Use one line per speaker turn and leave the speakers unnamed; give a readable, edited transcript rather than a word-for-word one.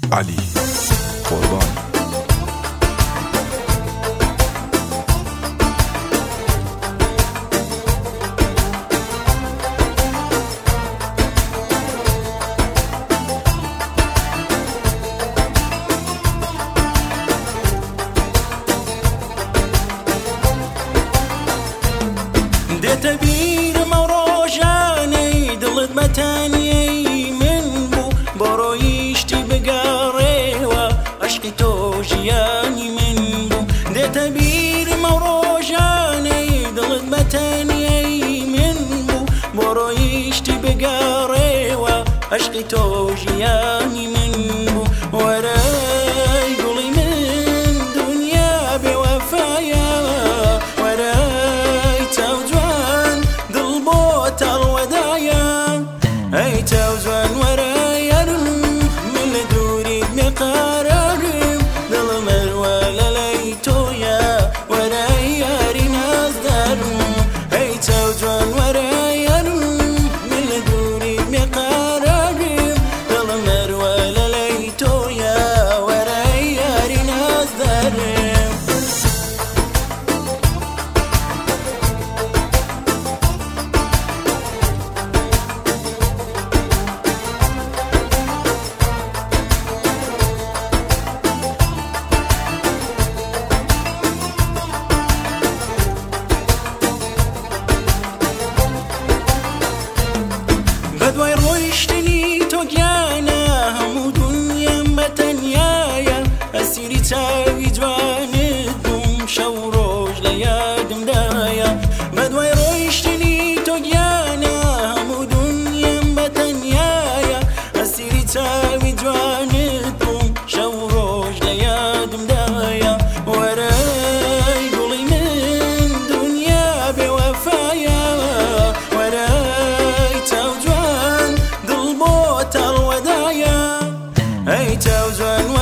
علی قربان.
دێتە بیرمە ڕۆژانەی دڵت بەتانیەی من بوو بۆ ڕۆیشتی بگەڕێوە عشقی تۆ ژیانی من بوو. دێتە بیرمە ڕۆژانەی دڵت بەتانیەی من بوو بۆ ڕۆیشتی بگەڕێوە عشقی تۆ ژیانی من بوو. وەرەی گوڵی من دنیا بێوەفایە، وەرەی چاو جوان دڵ بۆ تەڵوەدایە. ئەی چاو جوان وەرە یارم من لە دووریت بێقەرارم، دڵم هەروە لەلای تۆیە وەرە یاری نازدارم. ئەی چاو جوان وەرە یارم من لە دووریت بێقەرارم، دڵم هەروە لەلای تۆیە وەرە یاری نازدارم. بەدوای ڕۆیشتنی تۆ گیانە هەموو دونیام بەتەنیایە، ئەسیری چاوی جوانت بووم شەو ڕۆژ لە یادمدایە. بەدوای ڕۆیشتنی تۆ گیانە هەموو دونیام بەتەنیایە، ئەسیری چاوی جوانت بووم شەو ڕۆژ لە یادمدایە. وەرەی گوڵی من دنیا بێوەفایە، وەرەی چاو جوان دڵ بۆ تەڵوەدایە. ئەی چاو جوان